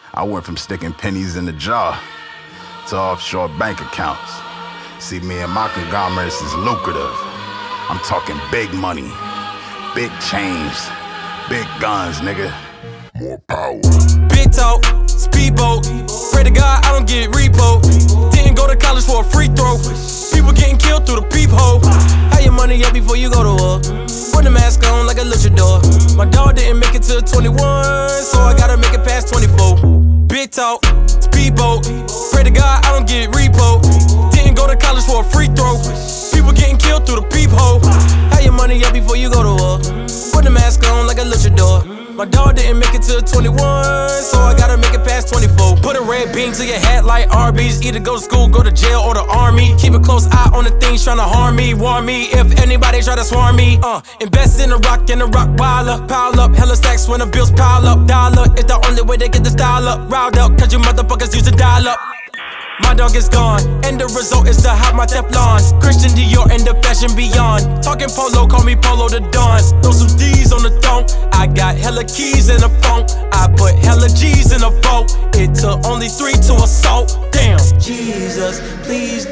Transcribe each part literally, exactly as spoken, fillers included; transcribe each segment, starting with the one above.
I went from sticking pennies in the jar to offshore bank accounts. See, me and my conglomerates is lucrative. I'm talking big money, big change, big guns, nigga. More power. Big talk, speedboat. Pray to God I don't get repo. Didn't go to college for a free throw. People getting killed through the peephole. Have your money up before you go to war. Put the mask on like a luchador. My dog didn't make it to twenty-one, so I gotta make it past twenty-four. Big talk, speedboat. Pray to God I don't get repo. Didn't go to college for a free throw. People getting killed through the peephole. Have your money up before you go to war. Put the mask on like a luchador. My dog didn't make it to twenty-one, so I gotta make it past twenty-four. Put a red beam to your hat like Arby's. Either go to school, go to jail, or the army. Keep a close eye on the things tryna harm me. Warn me if anybody try to swarm me. Uh, invest in the rock and the rock piler. Pile up, hella stacks when the bills pile up. Dollar is the only way to get the style up. Riled up, cause you motherfuckers use a dial up. My dog is gone, and the result is to hide my Teflon. Christian Dior and the fashion beyond. Talking polo, call me Polo the Don. Throw some D's on the thong. I got hella keys in the phone. I put hella G's in the vote. It took only three to assault. Damn. Jesus, please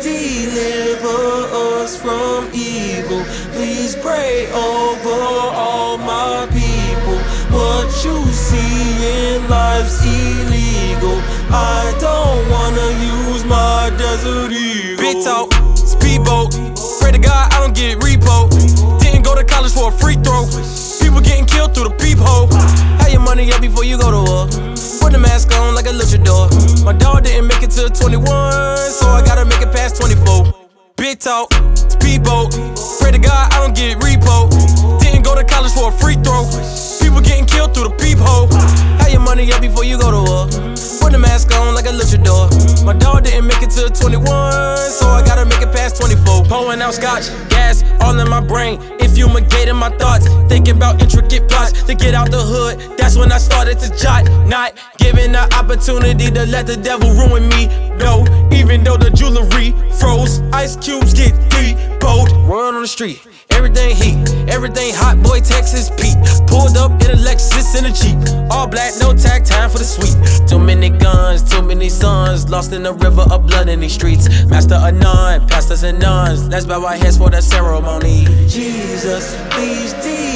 deliver us from evil. Please pray over all my people. What you see in life's illegal. I don't wanna use my desert eagle. Big talk, speedboat. Pray to God I don't get repo. Didn't go to college for a free throw. People getting killed through the peephole. Have your money up before you go to war. Put the mask on like a luchador. My dog didn't make it to twenty-one, so I gotta make it past twenty-four. Big talk, speedboat. Pray to God I don't get repo. Didn't go to college for a free throw. People getting killed through the peephole. Have your money up before you go to war. Put the mask on like a luchador. My dog didn't make it to twenty-one, so I gotta make it past twenty-four. Pouring out scotch, gas, all in my brain. Infumigating my thoughts, thinking about intricate plots to get out the hood. That's when I started to jot. Not giving the opportunity to let the devil ruin me. No, even though the jewelry froze, ice cubes get deep. Bold, word on the street. Everything heat, everything hot, boy, Texas Pete. Pulled up in a Lexus in a Jeep. All black, no tag, time for the sweet. Too many guns, too many sons. Lost in the river of blood in these streets. Master of none, pastors and nuns. Let's bow our heads for the ceremony. Jesus, please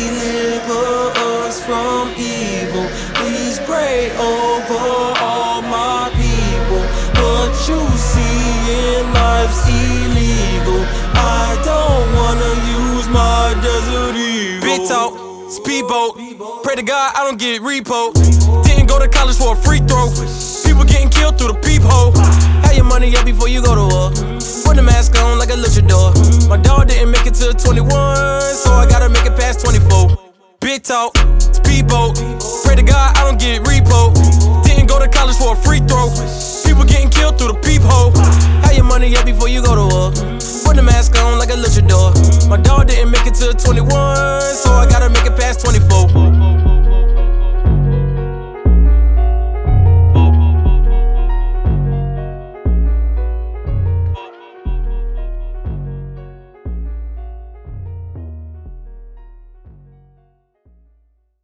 deliver us from evil. Please pray over all my people. What you see in life's illegal. I don't wanna use my desert eagle. Big talk, speedboat. Pray to God I don't get repo. Didn't go to college for a free throw. People getting killed through the peephole. Have your money up before you go to war. Put the mask on like a luchador. My dog didn't make it to twenty-one, so I gotta make it past twenty-four. Big talk, speedboat. Pray to God I don't get repo. Didn't go to college for a free throw. People getting killed through the peephole. Have your money up before you go to war. Put the mask on like a luchador. My dog didn't make it to twenty-one, so I gotta make it past twenty-four.